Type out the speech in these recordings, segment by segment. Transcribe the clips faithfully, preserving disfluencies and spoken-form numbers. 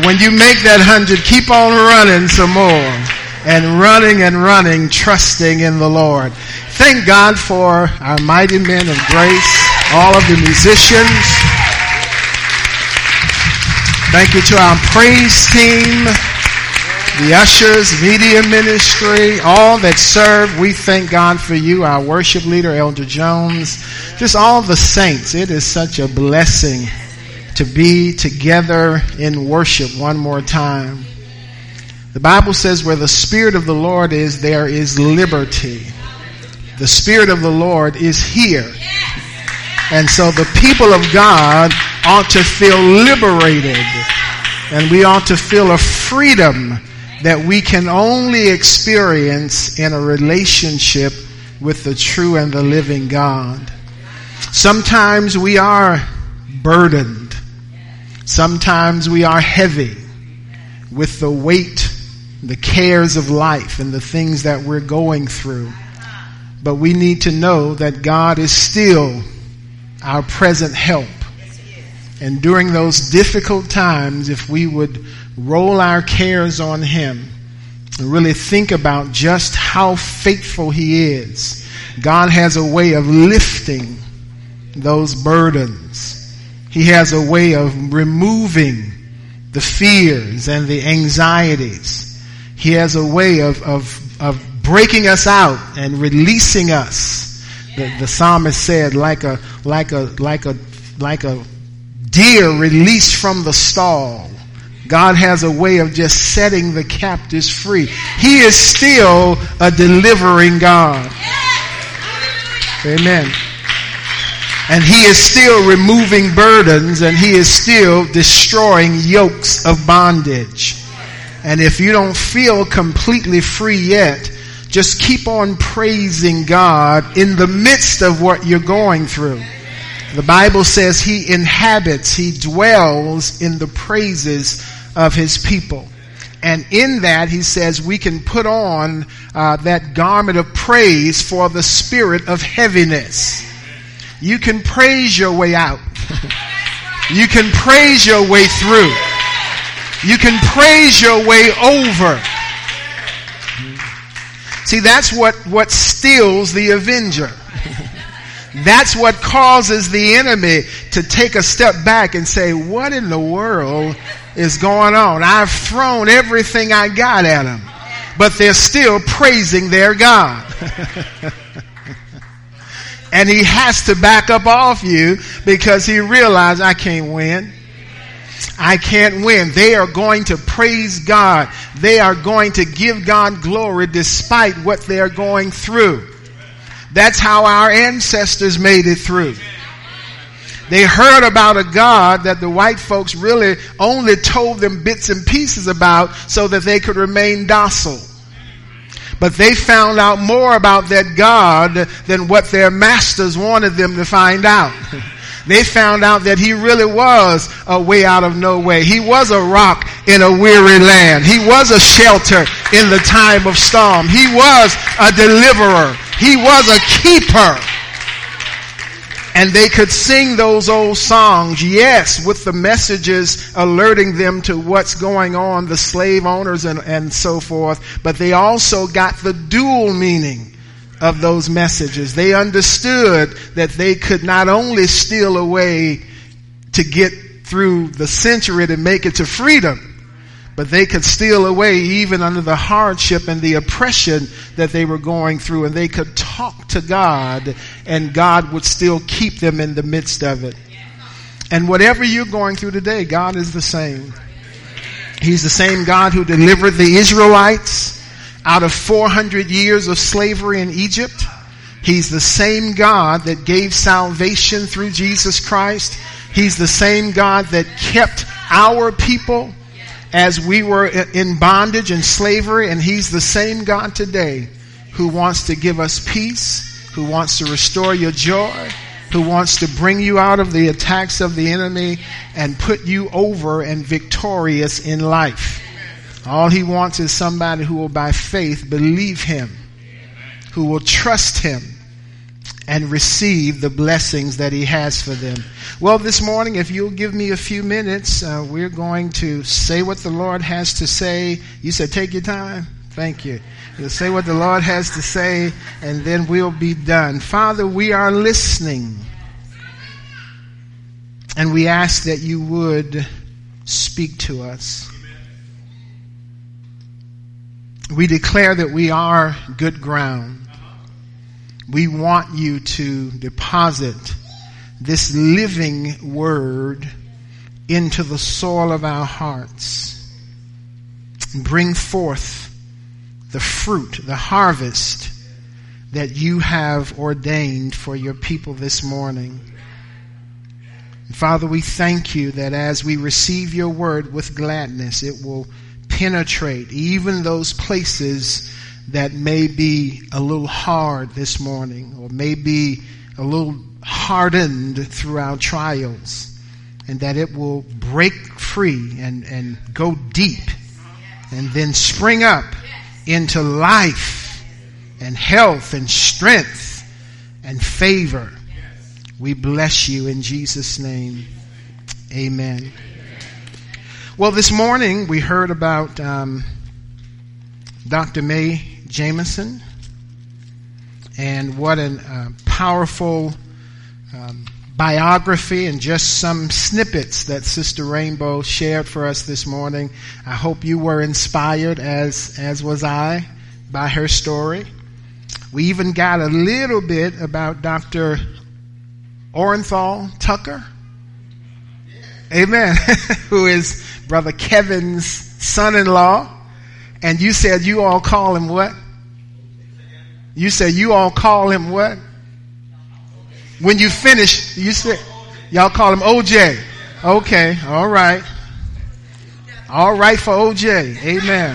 when you make that hundred, keep on running some more. And running and running, trusting in the Lord. Thank God for our mighty men of grace, all of the musicians. Thank you to our praise team, the ushers, media ministry, all that serve. We thank God for you, our worship leader, Elder Jones, just all the saints. It is such a blessing to be together in worship one more time. The Bible says where the Spirit of the Lord is, there is liberty. The Spirit of the Lord is here. And so the people of God ought to feel liberated. And we ought to feel a freedom that we can only experience in a relationship with the true and the living God. Sometimes we are burdened. Sometimes we are heavy with the weight, the cares of life and the things that we're going through. But we need to know that God is still our present help. And during those difficult times, if we would roll our cares on Him and really think about just how faithful He is, God has a way of lifting those burdens. He has a way of removing the fears and the anxieties. He has a way of, of, of breaking us out and releasing us. The, the psalmist said, like a, like a, like a, like a deer released from the stall. God has a way of just setting the captives free. He is still a delivering God. Amen. And He is still removing burdens, and He is still destroying yokes of bondage. And if you don't feel completely free yet, just keep on praising God in the midst of what you're going through. The Bible says He inhabits, He dwells in the praises of His people. And in that, He says we can put on uh, that garment of praise for the spirit of heaviness. You can praise your way out. You can praise your way through. You can praise your way over. See, that's what, what stills the avenger. That's what causes the enemy to take a step back and say, what in the world is going on? I've thrown everything I got at them, but they're still praising their God. And he has to back up off you because he realized, I can't win. I can't win. They are going to praise God. They are going to give God glory despite what they are going through. That's how our ancestors made it through. They heard about a God that the white folks really only told them bits and pieces about so that they could remain docile. But they found out more about that God than what their masters wanted them to find out. They found out that he really was a way out of no way. He was a rock in a weary land. He was a shelter in the time of storm. He was a deliverer. He was a keeper. And they could sing those old songs, yes, with the messages alerting them to what's going on, the slave owners and, and so forth. But they also got the dual meaning of those messages. They understood that they could not only steal away to get through the century to make it to freedom, but they could steal away even under the hardship and the oppression that they were going through, and they could talk to God and God would still keep them in the midst of it. And whatever you're going through today, God is the same. He's the same God who delivered the Israelites out of four hundred years of slavery in Egypt. He's the same God that gave salvation through Jesus Christ. He's the same God that kept our people as we were in bondage and slavery. And he's the same God today who wants to give us peace, who wants to restore your joy, who wants to bring you out of the attacks of the enemy and put you over and victorious in life. All he wants is somebody who will by faith believe him, who will trust him, and receive the blessings that he has for them. Well, this morning, if you'll give me a few minutes, uh, we're going to say what the Lord has to say. You said take your time? Thank you. You'll say what the Lord has to say, and then we'll be done. Father, we are listening. And we ask that you would speak to us. We declare that we are good ground. We want you to deposit this living word into the soil of our hearts and bring forth the fruit, the harvest that you have ordained for your people this morning. And Father, we thank you that as we receive your word with gladness, it will penetrate even those places that may be a little hard this morning, or may be a little hardened through our trials, and that it will break free and, and go deep and then spring up into life and health and strength and favor. We bless you in Jesus' name. Amen. Well, this morning we heard about um, Doctor Mae Jameson, and what a uh, powerful um, biography and just some snippets that Sister Rainbow shared for us this morning. I hope you were inspired, as as was I, by her story. We even got a little bit about Doctor Orenthal Tucker, amen, who is Brother Kevin's son-in-law. And you said you all call him what? You said you all call him what? When you finish, you said, y'all call him O J. Okay, all right. All right for O J. Amen.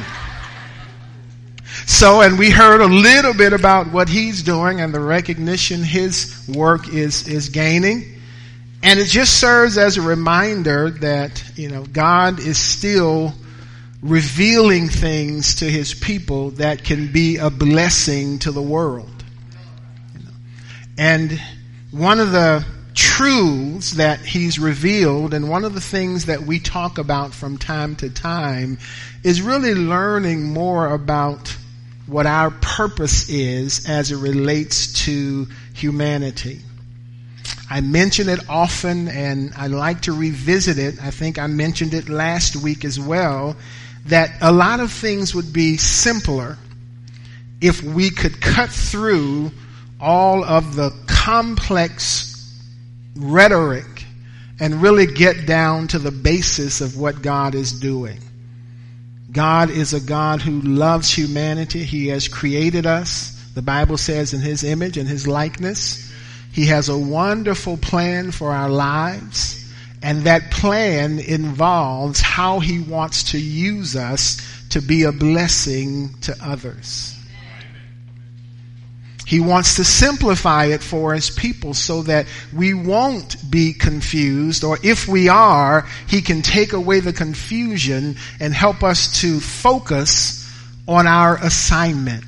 So, and we heard a little bit about what he's doing and the recognition his work is, is gaining. And it just serves as a reminder that, you know, God is still revealing things to his people that can be a blessing to the world. You know? And one of the truths that he's revealed, and one of the things that we talk about from time to time, is really learning more about what our purpose is as it relates to humanity. I mention it often, and I like to revisit it. I think I mentioned it last week as well, that a lot of things would be simpler if we could cut through all of the complex rhetoric and really get down to the basis of what God is doing. God is a God who loves humanity. He has created us, the Bible says, in his image and his likeness. He has a wonderful plan for our lives. And that plan involves how he wants to use us to be a blessing to others. He wants to simplify it for his people so that we won't be confused, or if we are, he can take away the confusion and help us to focus on our assignment.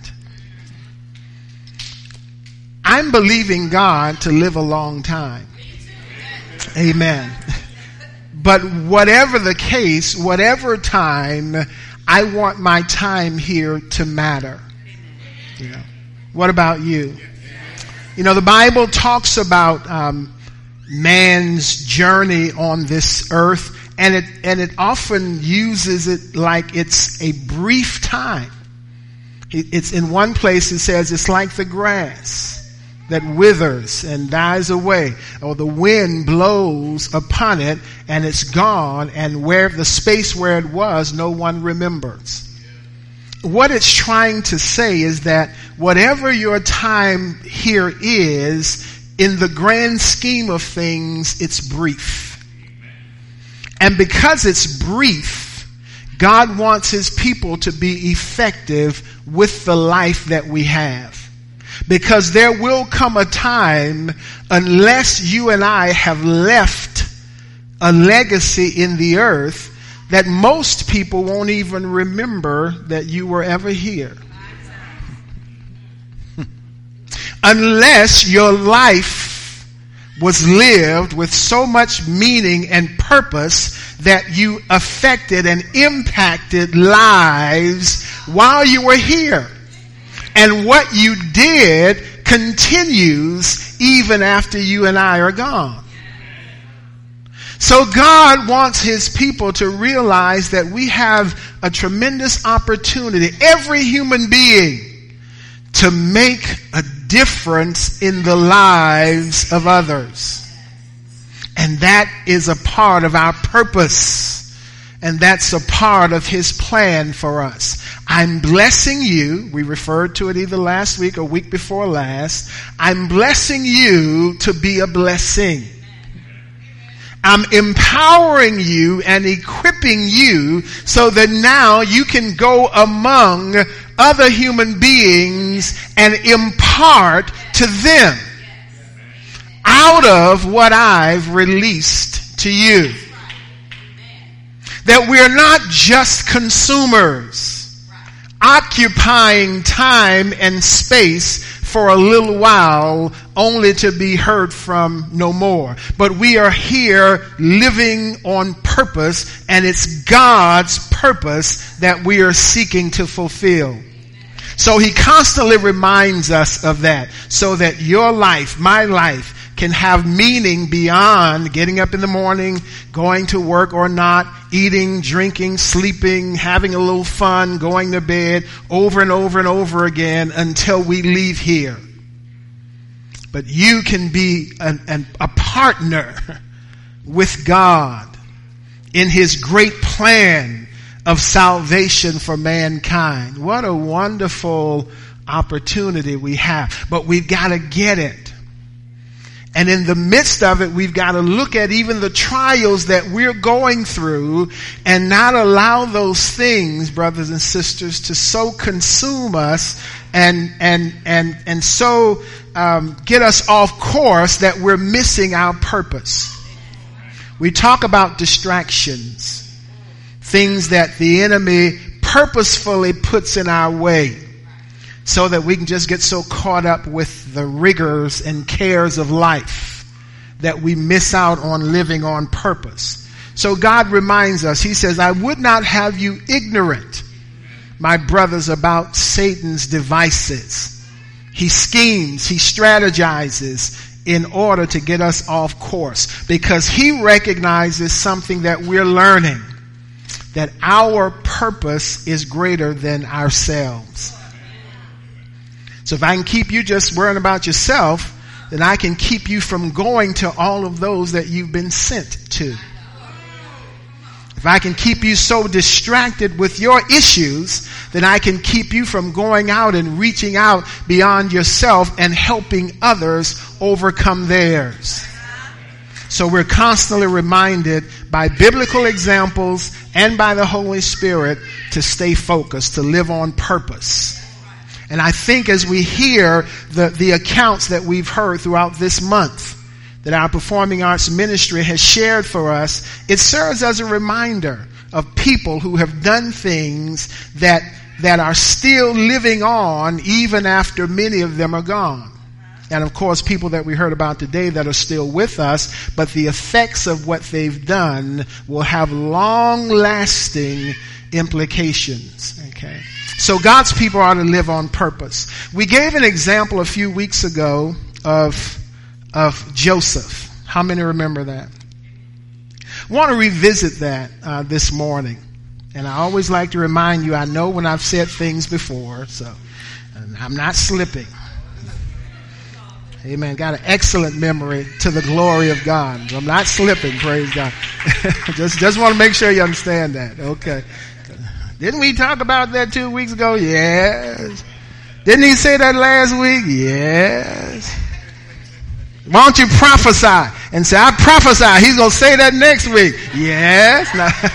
I'm believing God to live a long time. Amen. But whatever the case, whatever time, I want my time here to matter. You know. What about you? You know, the Bible talks about um, man's journey on this earth, and it and it often uses it like it's a brief time. It, it's in one place it says it's like the grass that withers and dies away, or the wind blows upon it and it's gone, and where the space where it was, no one remembers. What it's trying to say is that whatever your time here is, in the grand scheme of things, it's brief. And because it's brief, God wants his people to be effective with the life that we have. Because there will come a time, unless you and I have left a legacy in the earth, that most people won't even remember that you were ever here. unless your life was lived with so much meaning and purpose that you affected and impacted lives while you were here. And what you did continues even after you and I are gone. So God wants his people to realize that we have a tremendous opportunity, every human being, to make a difference in the lives of others. And that is a part of our purpose. And that's a part of his plan for us. I'm blessing you. We referred to it either last week or week before last. I'm blessing you to be a blessing. I'm empowering you and equipping you so that now you can go among other human beings and impart to them out of what I've released to you. That we're not just consumers, occupying time and space for a little while only to be heard from no more. But we are here living on purpose, and it's God's purpose that we are seeking to fulfill. So he constantly reminds us of that, so that your life, my life, can have meaning beyond getting up in the morning, going to work or not, eating, drinking, sleeping, having a little fun, going to bed over and over and over again until we leave here. But you can be an, an, a partner with God in his great plan of salvation for mankind. What a wonderful opportunity we have. But we've got to get it. And in the midst of it, we've got to look at even the trials that we're going through and not allow those things, brothers and sisters, to so consume us and and and and so um, get us off course that we're missing our purpose. We talk about distractions, things that the enemy purposefully puts in our way, so that we can just get so caught up with the rigors and cares of life that we miss out on living on purpose. So God reminds us, he says, I would not have you ignorant, my brothers, about Satan's devices. He schemes, he strategizes in order to get us off course, because he recognizes something that we're learning, that our purpose is greater than ourselves. So if I can keep you just worrying about yourself, then I can keep you from going to all of those that you've been sent to. If I can keep you so distracted with your issues, then I can keep you from going out and reaching out beyond yourself and helping others overcome theirs. So we're constantly reminded by biblical examples and by the Holy Spirit to stay focused, to live on purpose. And I think as we hear the, the accounts that we've heard throughout this month that our performing arts ministry has shared for us, it serves as a reminder of people who have done things that, that are still living on even after many of them are gone. And of course, people that we heard about today that are still with us, but the effects of what they've done will have long-lasting implications. Okay. So God's people are to live on purpose. We gave an example a few weeks ago of, of Joseph. How many remember that? I want to revisit that uh, this morning. And I always like to remind you, I know when I've said things before, so I'm not slipping. Amen. Got an excellent memory to the glory of God. I'm not slipping, praise God. just, just want to make sure you understand that. Okay. Didn't we talk about that two weeks ago? Yes. Didn't he say that last week? Yes. Why don't you prophesy and say, I prophesy. He's going to say that next week. Yes.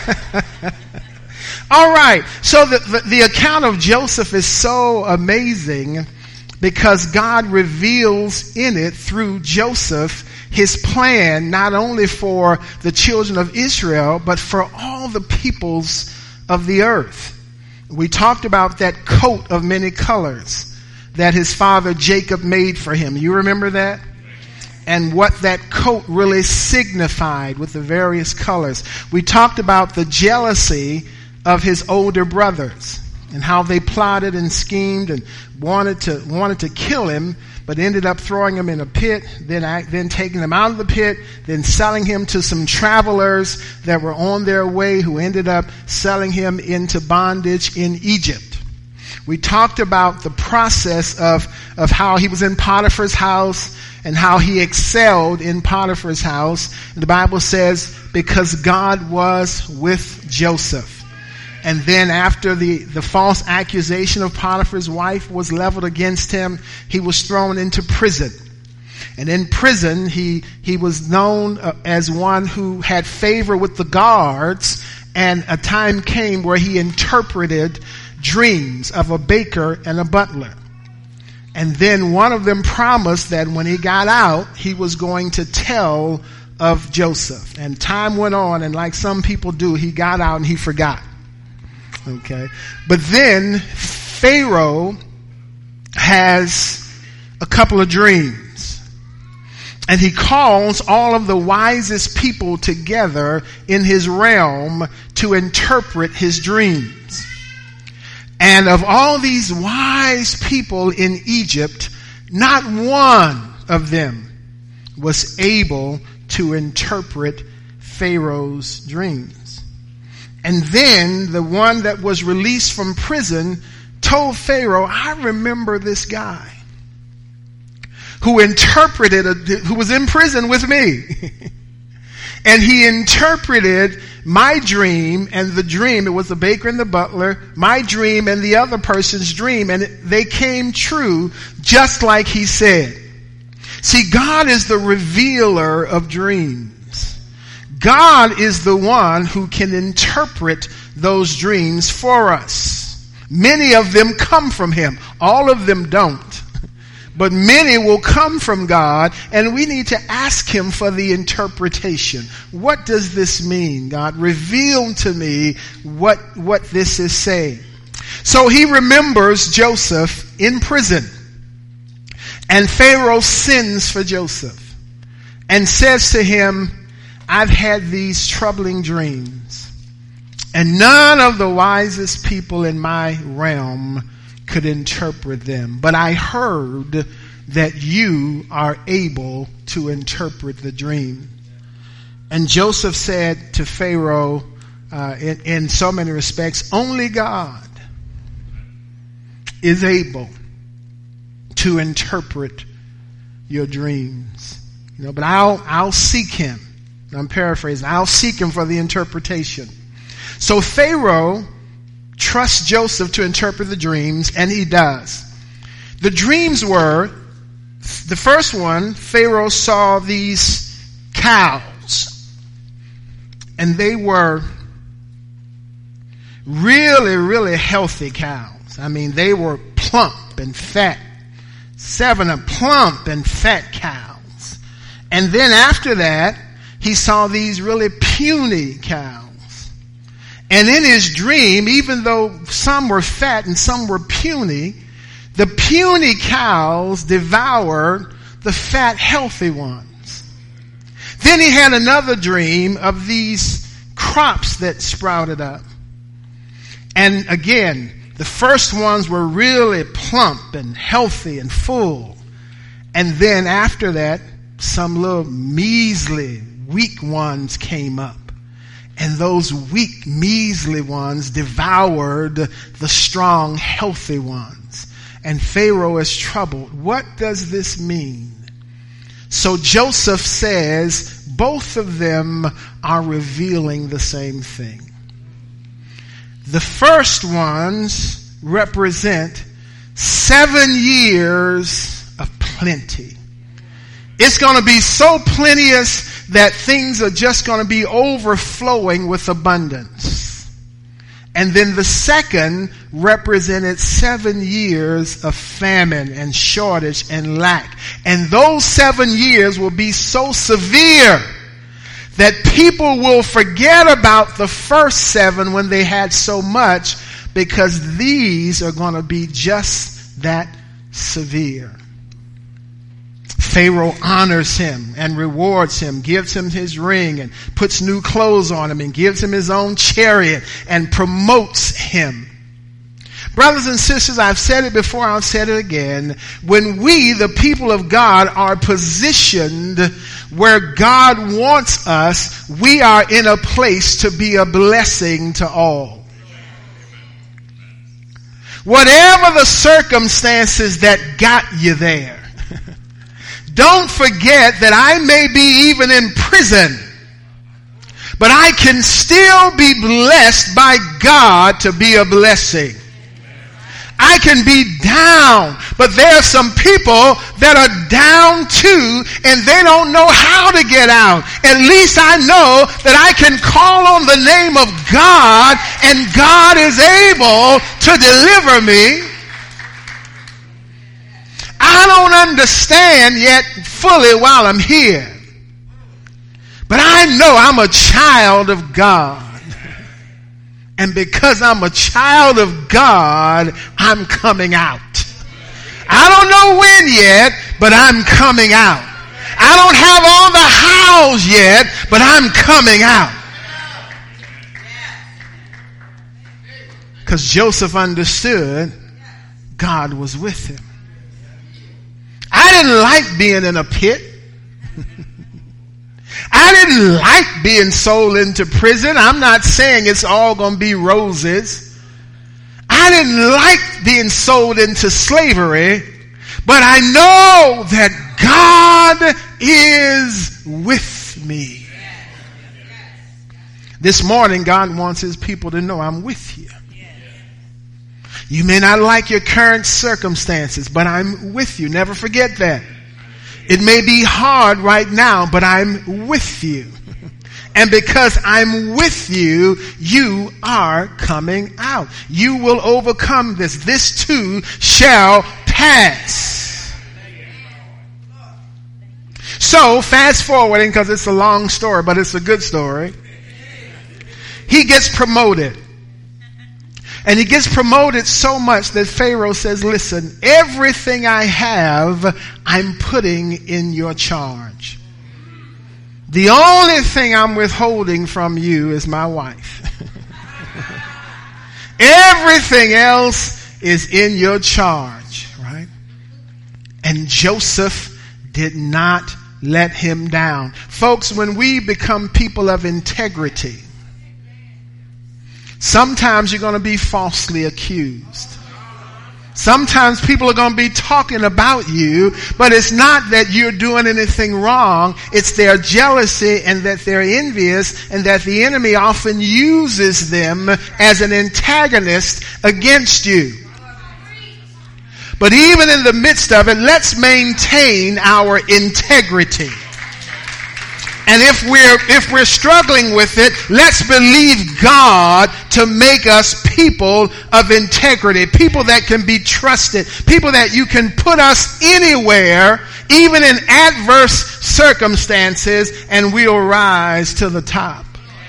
All right. So the, the, the account of Joseph is so amazing because God reveals in it through Joseph his plan, not only for the children of Israel, but for all the peoples of the earth. We talked about that coat of many colors that his father Jacob made for him. You remember that? And what that coat really signified with the various colors. We talked about the jealousy of his older brothers and how they plotted and schemed and wanted to wanted to kill him, but ended up throwing him in a pit, then then taking him out of the pit, then selling him to some travelers that were on their way who ended up selling him into bondage in Egypt. We talked about the process of, of how he was in Potiphar's house and how he excelled in Potiphar's house. And the Bible says, because God was with Joseph. And then after the, the false accusation of Potiphar's wife was leveled against him, he was thrown into prison. And in prison, he, he was known as one who had favor with the guards. And a time came where he interpreted dreams of a baker and a butler. And then one of them promised that when he got out, he was going to tell of Joseph. And time went on, and like some people do, he got out and he forgot. Okay. But then Pharaoh has a couple of dreams. And he calls all of the wisest people together in his realm to interpret his dreams. And of all these wise people in Egypt, not one of them was able to interpret Pharaoh's dreams. And then the one that was released from prison told Pharaoh, I remember this guy who interpreted, a, who was in prison with me. And he interpreted my dream and the dream, it was the baker and the butler, my dream and the other person's dream, and they came true just like he said. See, God is the revealer of dreams. God is the one who can interpret those dreams for us. Many of them come from him. All of them don't. But many will come from God, and we need to ask him for the interpretation. What does this mean, God? Reveal to me what, what this is saying. So he remembers Joseph in prison. And Pharaoh sends for Joseph and says to him, I've had these troubling dreams, and none of the wisest people in my realm could interpret them. But I heard that you are able to interpret the dream. And Joseph said to Pharaoh, uh, in, in so many respects, only God is able to interpret your dreams. You know, but I'll, I'll seek him. I'm paraphrasing. I'll seek him for the interpretation. So Pharaoh trusts Joseph to interpret the dreams, and he does. The dreams were, the first one, Pharaoh saw these cows, and they were really, really healthy cows. I mean, they were plump and fat. Seven of plump and fat cows. And then after that, he saw these really puny cows. And in his dream, even though some were fat and some were puny, the puny cows devoured the fat, healthy ones. Then he had another dream of these crops that sprouted up. And again, the first ones were really plump and healthy and full. And then after that, some little measly, weak ones came up. And those weak, measly ones devoured the strong, healthy ones. And Pharaoh is troubled. What does this mean? So Joseph says both of them are revealing the same thing. The first ones represent seven years of plenty. It's going to be so plenteous that things are just going to be overflowing with abundance. And then the second represented seven years of famine and shortage and lack. And those seven years will be so severe that people will forget about the first seven when they had so much, because these are going to be just that severe. Pharaoh honors him and rewards him, gives him his ring and puts new clothes on him and gives him his own chariot and promotes him. Brothers and sisters, I've said it before, I'll say it again. When we, the people of God, are positioned where God wants us, we are in a place to be a blessing to all. Whatever the circumstances that got you there, don't forget that I may be even in prison, but I can still be blessed by God to be a blessing. I can be down, but there are some people that are down too, and they don't know how to get out. At least I know that I can call on the name of God, and God is able to deliver me. I don't understand yet fully while I'm here, but I know I'm a child of God. And because I'm a child of God, I'm coming out. I don't know when yet, but I'm coming out. I don't have all the hows yet, but I'm coming out. Because Joseph understood God was with him. I didn't like being in a pit. I didn't like being sold into prison. I'm not saying it's all going to be roses. I didn't like being sold into slavery, but I know that God is with me. This morning, God wants his people to know I'm with you. You may not like your current circumstances, but I'm with you. Never forget that. It may be hard right now, but I'm with you. And because I'm with you, you are coming out. You will overcome this. This too shall pass. So, fast forwarding, because it's a long story, but it's a good story. He gets promoted. And he gets promoted so much that Pharaoh says, listen, everything I have, I'm putting in your charge. The only thing I'm withholding from you is my wife. Everything else is in your charge, right? And Joseph did not let him down. Folks, when we become people of integrity, sometimes you're going to be falsely accused. Sometimes people are going to be talking about you, but it's not that you're doing anything wrong. It's their jealousy and that they're envious and that the enemy often uses them as an antagonist against you. But even in the midst of it, let's maintain our integrity. And if we're, if we're struggling with it, let's believe God to make us people of integrity, people that can be trusted, people that you can put us anywhere, even in adverse circumstances, and we'll rise to the top.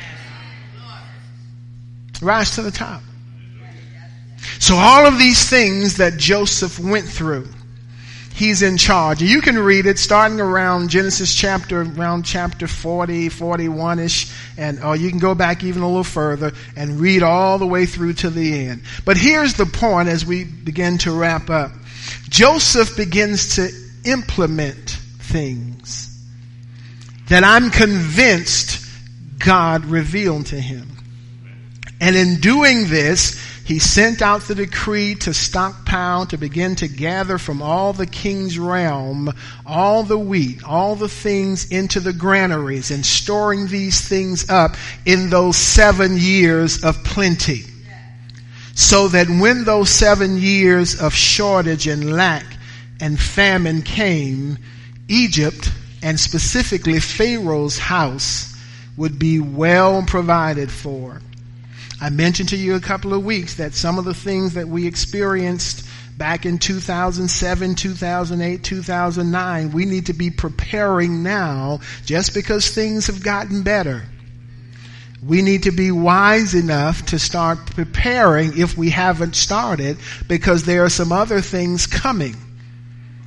Rise to the top. So all of these things that Joseph went through, he's in charge. You can read it starting around Genesis chapter, around chapter forty, forty-one-ish, and or you can go back even a little further and read all the way through to the end. But here's the point as we begin to wrap up. Joseph begins to implement things that I'm convinced God revealed to him. And in doing this, he sent out the decree to stockpile, to begin to gather from all the king's realm, all the wheat, all the things into the granaries, and storing these things up in those seven years of plenty. So that when those seven years of shortage and lack and famine came, Egypt, and specifically Pharaoh's house, would be well provided for. I mentioned to you a couple of weeks that some of the things that we experienced back in two thousand seven, two thousand eight, two thousand nine, we need to be preparing now just because things have gotten better. We need to be wise enough to start preparing if we haven't started, because there are some other things coming.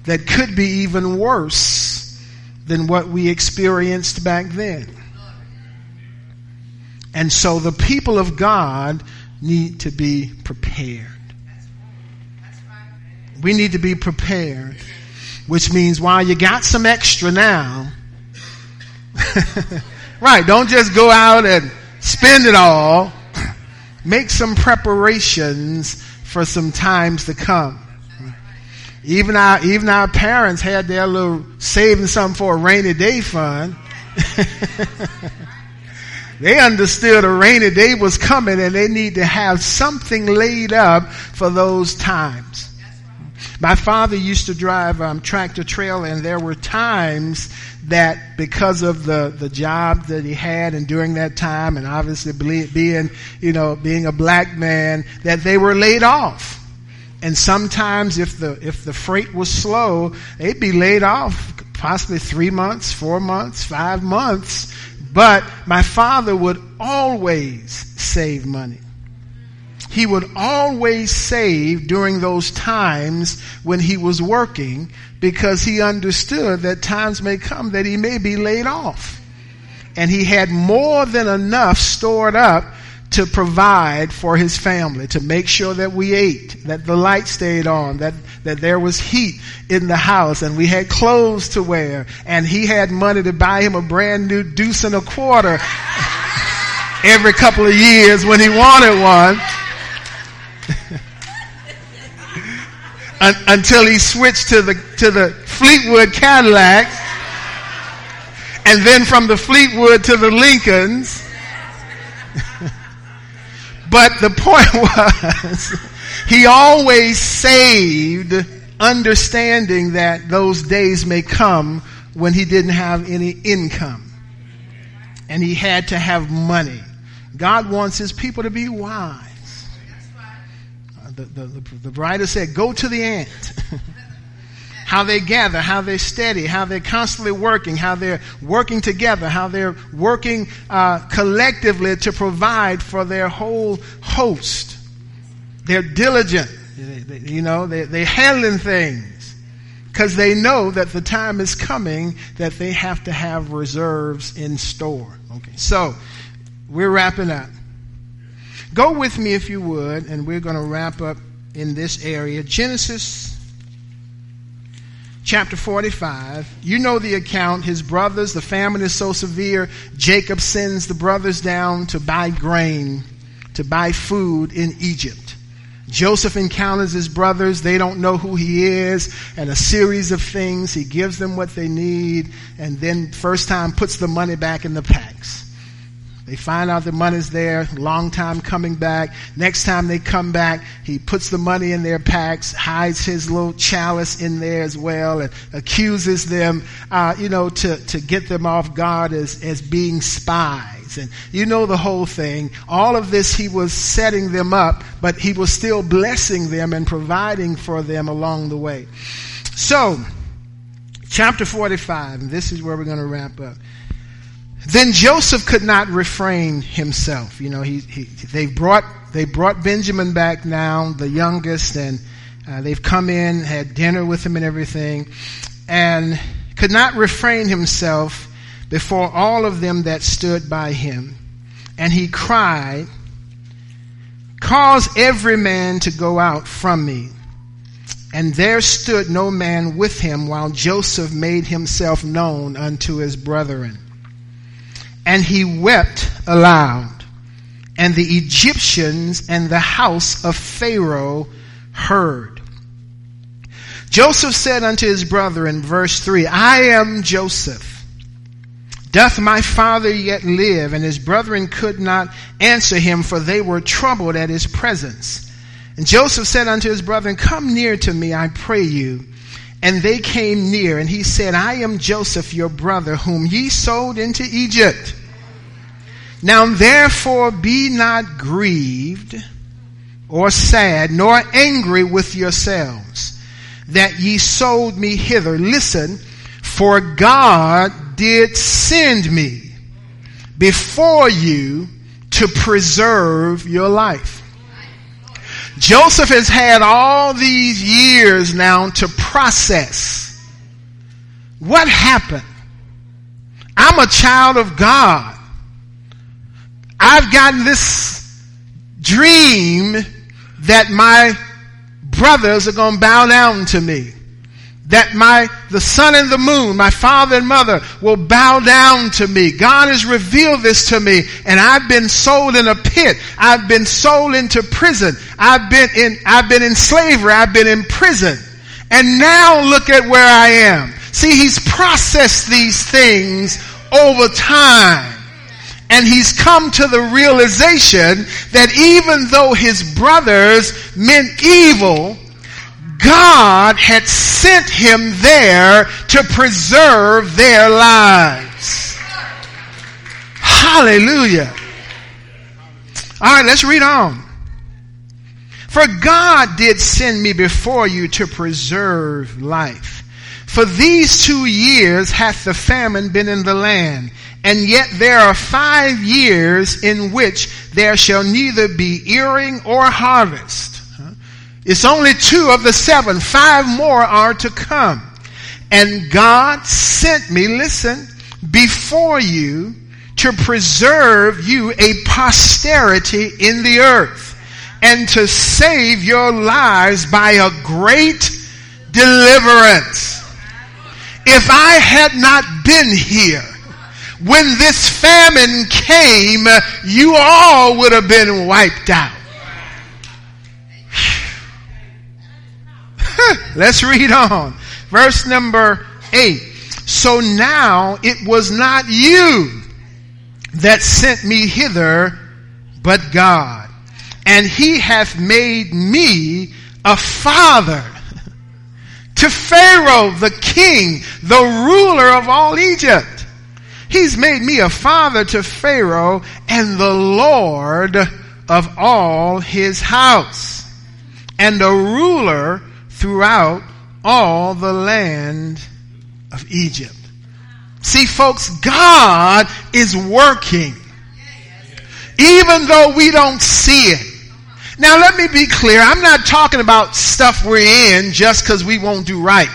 that could be even worse than what we experienced back then. And so the people of God need to be prepared. We need to be prepared, which means while you got some extra now, right, don't just go out and spend it all. Make some preparations for some times to come. Even our, even our parents had their little saving something for a rainy day fund. They understood a rainy day was coming and they need to have something laid up for those times. My father used to drive um, tractor trailer, and there were times that because of the, the job that he had and during that time, and obviously being, you know, being a black man, that they were laid off. And sometimes if the, if the freight was slow, they'd be laid off possibly three months, four months, five months. But my father would always save money. He would always save during those times when he was working, because he understood that times may come that he may be laid off. And he had more than enough stored up to provide for his family, to make sure that we ate, that the light stayed on, that, that there was heat in the house, and we had clothes to wear, and he had money to buy him a brand new deuce and a quarter every couple of years when he wanted one. Until he switched to the to the Fleetwood Cadillacs, and then from the Fleetwood to the Lincolns. But the point was, he always saved, understanding that those days may come when he didn't have any income, and he had to have money. God wants his people to be wise. The, the, the, the writer said, go to the ant. How they gather, how they're steady, how they're constantly working, how they're working together, how they're working uh, collectively to provide for their whole host. They're diligent. They, they, you know, they, they're handling things because they know that the time is coming that they have to have reserves in store. Okay, so we're wrapping up. Go with me if you would, and we're going to wrap up in this area. Genesis chapter forty-five. You know the account. His brothers, the famine is so severe, Jacob sends the brothers down to buy grain, to buy food in Egypt. Joseph encounters his brothers. They don't know who he is, and a series of things. He gives them what they need, and then first time puts the money back in the packs. They find out the money's there, long time coming back. Next time they come back, he puts the money in their packs, hides his little chalice in there as well, and accuses them, uh, you know, to, to get them off guard as, as being spies. And you know the whole thing. All of this, he was setting them up, but he was still blessing them and providing for them along the way. So, chapter forty-five, and this is where we're going to wrap up. Then Joseph could not refrain himself. You know, he, he they brought they brought Benjamin back now, the youngest, and uh, they've come in, had dinner with him and everything, and could not refrain himself before all of them that stood by him. And he cried, "Cause every man to go out from me." And there stood no man with him while Joseph made himself known unto his brethren. And he wept aloud, and the Egyptians and the house of Pharaoh heard. Joseph said unto his brethren, verse three, I am Joseph. Doth my father yet live? And his brethren could not answer him, for they were troubled at his presence. And Joseph said unto his brethren, come near to me, I pray you. And they came near, and he said, I am Joseph, your brother, whom ye sold into Egypt. Now therefore be not grieved or sad, nor angry with yourselves, that ye sold me hither. Listen, for God did send me before you to preserve your life. Joseph has had all these years now to process what happened. I'm a child of God. I've gotten this dream that my brothers are going to bow down to me. That my, the sun and the moon, my father and mother will bow down to me. God has revealed this to me, and I've been sold in a pit. I've been sold into prison. I've been in, I've been in slavery. I've been in prison. And now look at where I am. See, he's processed these things over time. And he's come to the realization that even though his brothers meant evil, God had sent him there to preserve their lives. Hallelujah. All right, let's read on. For God did send me before you to preserve life. For these two years hath the famine been in the land, and yet there are five years in which there shall neither be earing or harvest. It's only two of the seven. Five more are to come. And God sent me, listen, before you to preserve you a posterity in the earth and to save your lives by a great deliverance. If I had not been here when this famine came, you all would have been wiped out. Let's read on. Verse number eight. So now it was not you that sent me hither, but God. And he hath made me a father to Pharaoh, the king, the ruler of all Egypt. He's made me a father to Pharaoh and the Lord of all his house, and a ruler throughout all the land of Egypt. See, folks, God is working, even though we don't see it. Now, let me be clear. I'm not talking about stuff we're in just because we won't do right.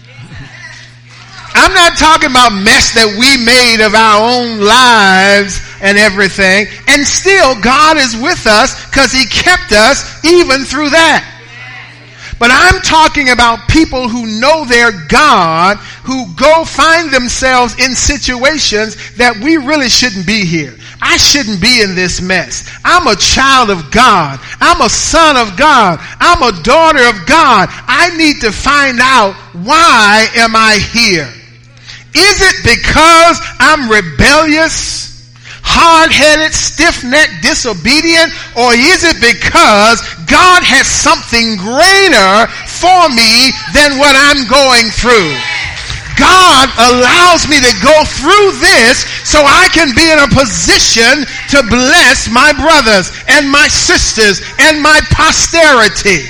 I'm not talking about mess that we made of our own lives and everything. And still, God is with us because he kept us even through that. But I'm talking about people who know their God, who go find themselves in situations that we really shouldn't be here. I shouldn't be in this mess. I'm a child of God. I'm a son of God. I'm a daughter of God. I need to find out, why am I here? Is it because I'm rebellious, hard-headed, stiff-necked, disobedient? Or is it because God has something greater for me than what I'm going through? God allows me to go through this so I can be in a position to bless my brothers and my sisters and my posterity.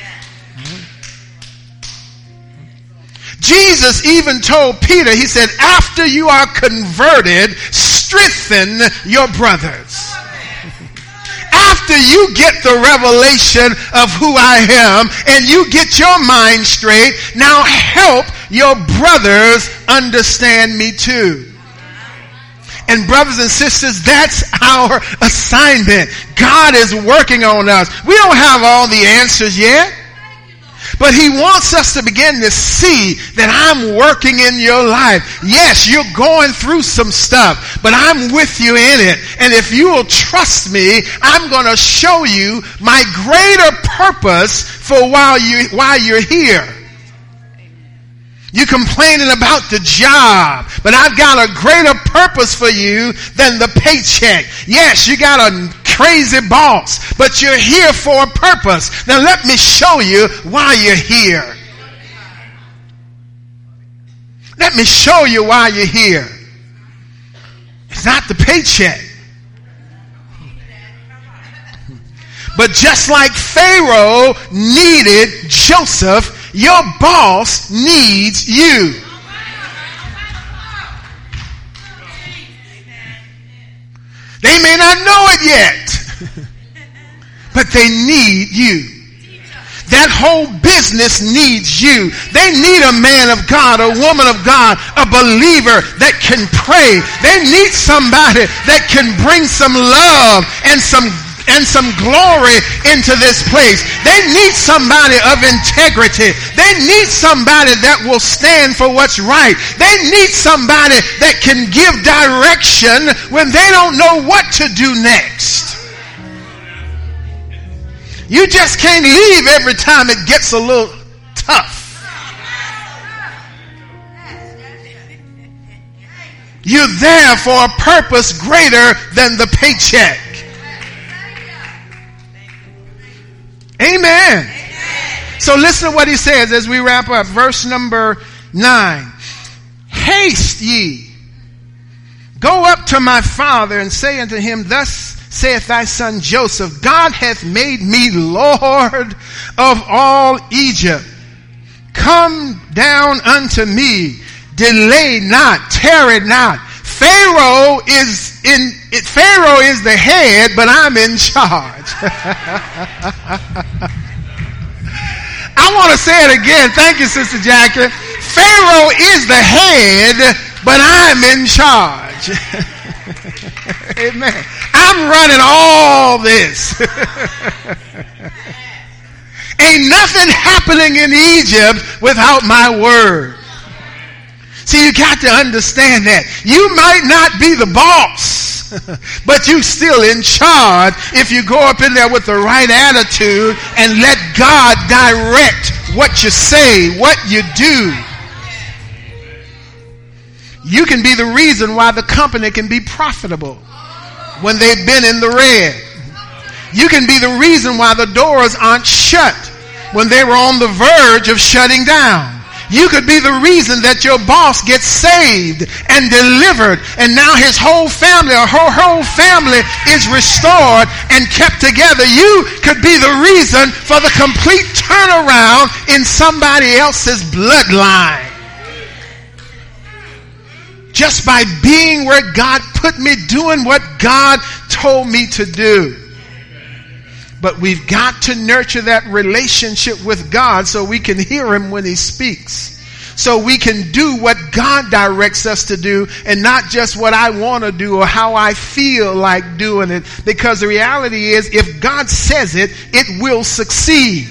Jesus even told Peter, he said, after you are converted, strengthen your brothers. After you get the revelation of who I am and you get your mind straight, now help your brothers understand me too. And brothers and sisters, that's our assignment. God is working on us. We don't have all the answers yet. But he wants us to begin to see that I'm working in your life. Yes, you're going through some stuff, but I'm with you in it. And if you will trust me, I'm going to show you my greater purpose for why you, why you're here. You're complaining about the job, but I've got a greater purpose for you than the paycheck. Yes, you got a crazy boss, but you're here for a purpose. Now let me show you why you're here. Let me show you why you're here. It's not the paycheck. But just like Pharaoh needed Joseph, your boss needs you. They may not know it yet, but they need you. That whole business needs you. They need a man of God, a woman of God, a believer that can pray. They need somebody that can bring some love and some and some glory into this place. They need somebody of integrity. They need somebody that will stand for what's right. They need somebody that can give direction when they don't know what to do next. You just can't leave every time it gets a little tough. You're there for a purpose greater than the paycheck. Amen. Amen. So listen to what he says as we wrap up. Verse number nine. Haste ye, go up to my father and say unto him, thus saith thy son Joseph, God hath made me Lord of all Egypt. Come down unto me, delay not, tarry not. Pharaoh is in it, Pharaoh is the head, but I'm in charge. I want to say it again. Thank you, Sister Jackie. Pharaoh is the head, but I'm in charge. Amen. I'm running all this. Ain't nothing happening in Egypt without my word. See, you got to understand that. You might not be the boss, but you still in charge if you go up in there with the right attitude and let God direct what you say, what you do. You can be the reason why the company can be profitable when they've been in the red. You can be the reason why the doors aren't shut when they were on the verge of shutting down. You could be the reason that your boss gets saved and delivered, and now his whole family or her whole family is restored and kept together. You could be the reason for the complete turnaround in somebody else's bloodline. Just by being where God put me, doing what God told me to do. But we've got to nurture that relationship with God so we can hear him when he speaks. So we can do what God directs us to do and not just what I want to do or how I feel like doing it. Because the reality is, if God says it, it will succeed.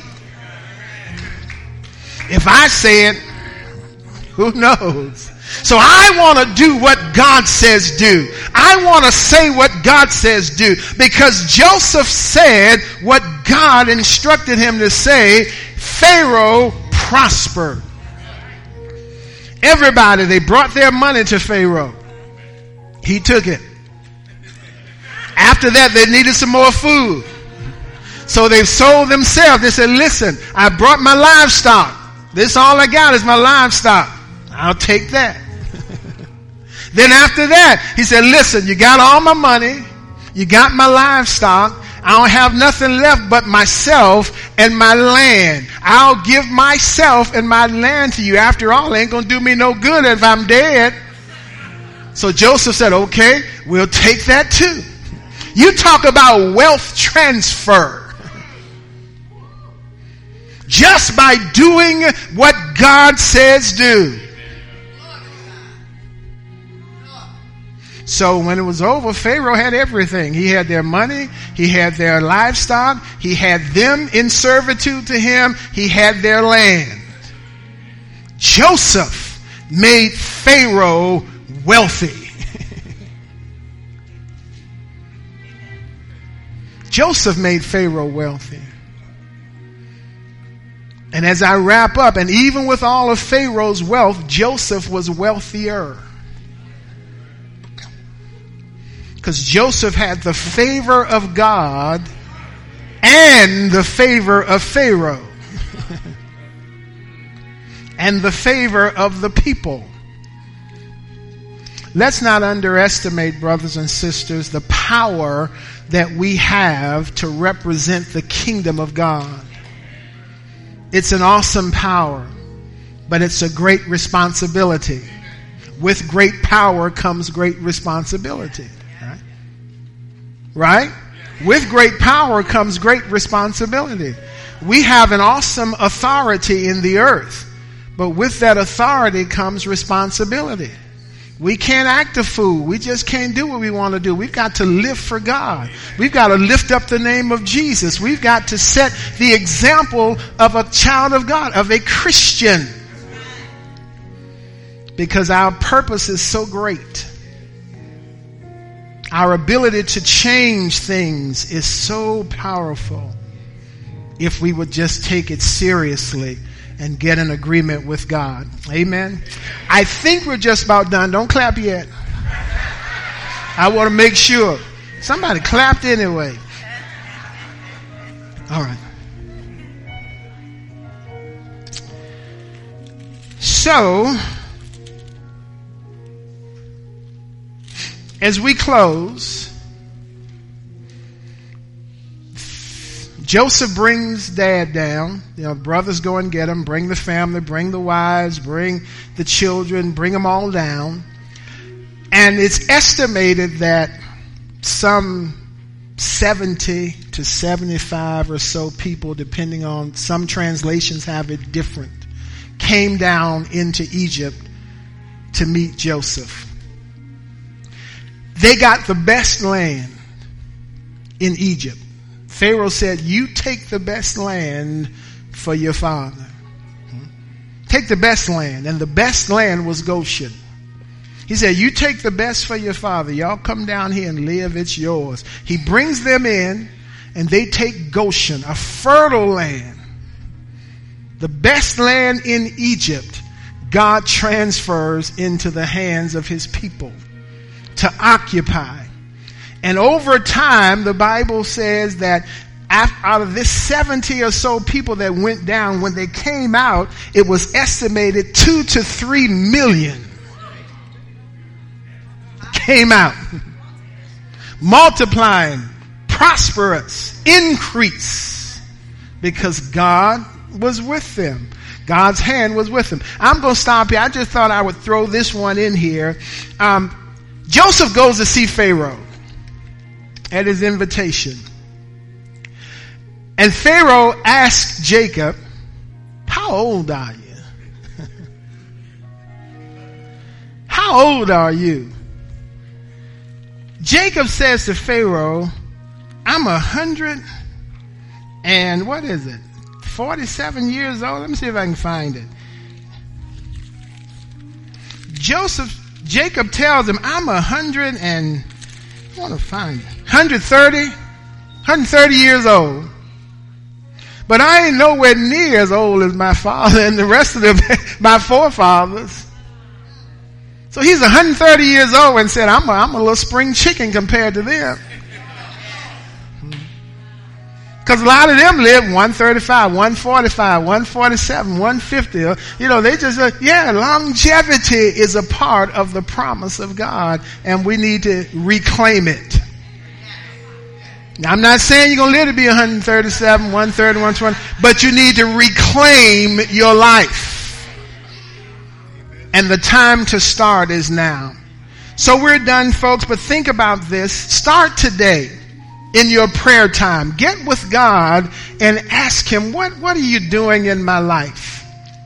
If I say it, who knows? So I want to do what God says do. I want to say what God says do. Because Joseph said what God instructed him to say. Pharaoh prospered. Everybody, they brought their money to Pharaoh. He took it. After that, they needed some more food. So they sold themselves. They said, listen, I brought my livestock. This all I got is my livestock. I'll take that. Then after that, he said, listen, you got all my money. You got my livestock. I don't have nothing left but myself and my land. I'll give myself and my land to you. After all, it ain't going to do me no good if I'm dead. So Joseph said, okay, we'll take that too. You talk about wealth transfer. Just by doing what God says do. So when it was over, Pharaoh had everything. He had their money. He had their livestock. He had them in servitude to him. He had their land. Joseph made Pharaoh wealthy. Joseph made Pharaoh wealthy. And as I wrap up, and even with all of Pharaoh's wealth, Joseph was wealthier. Because Joseph had the favor of God and the favor of Pharaoh. And the favor of the people. Let's not underestimate, brothers and sisters, the power that we have to represent the kingdom of God. It's an awesome power, but it's a great responsibility. With great power comes great responsibility. Right? With great power comes great responsibility. We have an awesome authority in the earth, but with that authority comes responsibility. We can't act a fool. We just can't do what we want to do. We've got to live for God. We've got to lift up the name of Jesus. We've got to set the example of a child of God, of a Christian. Because our purpose is so great. Our ability to change things is so powerful if we would just take it seriously and get an agreement with God. Amen. I think we're just about done. Don't clap yet. I want to make sure. Somebody clapped anyway. All right. So, as we close, Joseph brings dad down. You know, brothers go and get him, bring the family, bring the wives, bring the children, bring them all down. And it's estimated that some seventy to seventy-five or so people, depending on, some translations have it different, came down into Egypt to meet Joseph. They got the best land in Egypt. Pharaoh said, you take the best land for your father. Take the best land. And the best land was Goshen. He said, you take the best for your father. Y'all come down here and live. It's yours. He brings them in and they take Goshen, a fertile land. The best land in Egypt, God transfers into the hands of his people to occupy. And over time, the Bible says that out of this seventy or so people that went down, when they came out, it was estimated two to three million came out. Multiplying, prosperous, increase, because God was with them. God's hand was with them. I'm going to stop here. I just thought I would throw this one in here. Um, Joseph goes to see Pharaoh at his invitation. And Pharaoh asked Jacob, how old are you? How old are you? Jacob says to Pharaoh, I'm a hundred and what is it? forty-seven years old. Let me see if I can find it. Joseph, Jacob tells him, I'm a hundred and I want to find it. one hundred thirty, one hundred thirty years old. But I ain't nowhere near as old as my father and the rest of them, my forefathers. So he's one hundred thirty years old and said, I'm a, I'm a little spring chicken compared to them. Because a lot of them live one thirty-five, one forty-five, one forty-seven, one fifty. You know, they just, uh, yeah, longevity is a part of the promise of God, and we need to reclaim it. Now, I'm not saying you're going to live to be one thirty-seven, one thirty, one twenty, but you need to reclaim your life. And the time to start is now. So we're done, folks, but think about this. Start today. In your prayer time, get with God and ask him, what, what are you doing in my life?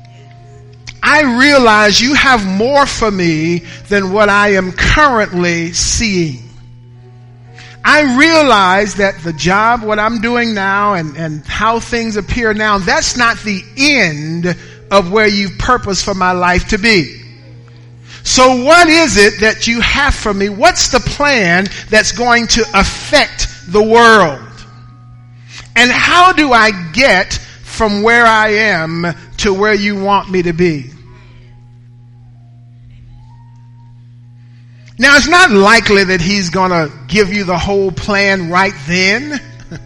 I realize you have more for me than what I am currently seeing. I realize that the job, what I'm doing now and, and how things appear now, that's not the end of where you've purposed for my life to be. So what is it that you have for me? What's the plan that's going to affect the world? And how do I get from where I am to where you want me to be? Now, it's not likely that he's going to give you the whole plan right then.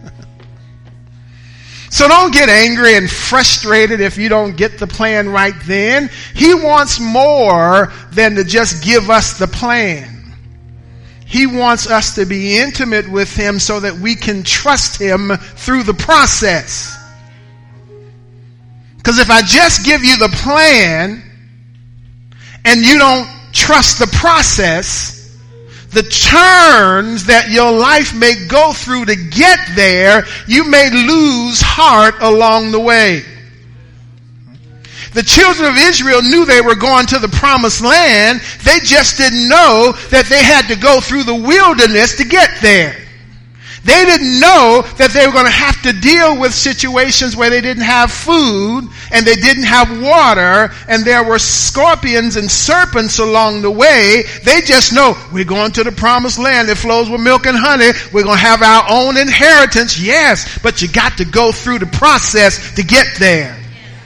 So don't get angry and frustrated if you don't get the plan right then. He wants more than to just give us the plan. He wants us to be intimate with him so that we can trust him through the process. Because if I just give you the plan and you don't trust the process, the turns that your life may go through to get there, you may lose heart along the way. The children of Israel knew they were going to the promised land. They just didn't know that they had to go through the wilderness to get there. They didn't know that they were going to have to deal with situations where they didn't have food and they didn't have water and there were scorpions and serpents along the way. They just know we're going to the promised land that flows with milk and honey. We're going to have our own inheritance. Yes, but you got to go through the process to get there.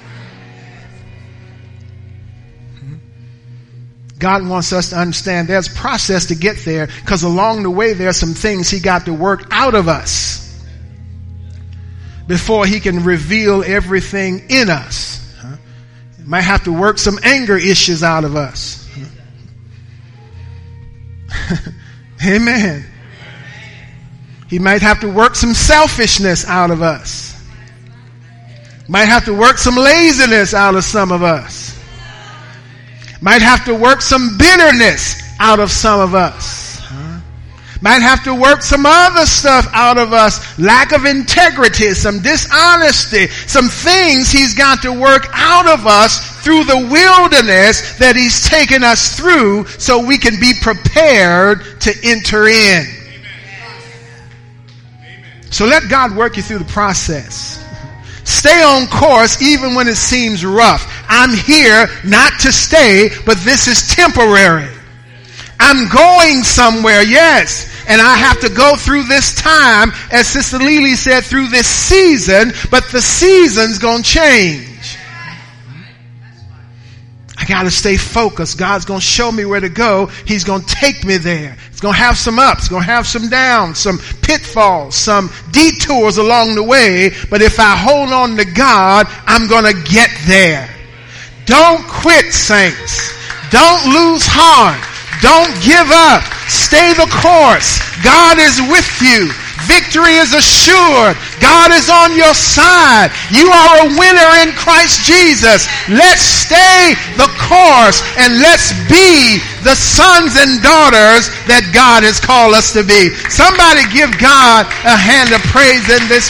God wants us to understand there's a process to get there, because along the way there's some things he got to work out of us before he can reveal everything in us. He might have to work some anger issues out of us. Amen. He might have to work some selfishness out of us. Might have to work some laziness out of some of us. Might have to work some bitterness out of some of us. Huh? Might have to work some other stuff out of us. Lack of integrity, some dishonesty, some things he's got to work out of us through the wilderness that he's taken us through so we can be prepared to enter in. Amen. So let God work you through the process. Stay on course even when it seems rough. I'm here not to stay, but this is temporary. I'm going somewhere, yes. And I have to go through this time, as Sister Lily said, through this season, but the season's gonna change. I gotta stay focused. God's gonna show me where to go. He's gonna take me there. It's gonna have some ups, it's gonna have some downs, some pitfalls, some detours along the way. But if I hold on to God, I'm gonna get there. Don't quit, saints. Don't lose heart. Don't give up. Stay the course. God is with you. Victory is assured. God is on your side. You are a winner in Christ Jesus. Let's stay the course and let's be the sons and daughters that God has called us to be. Somebody give God a hand of praise in this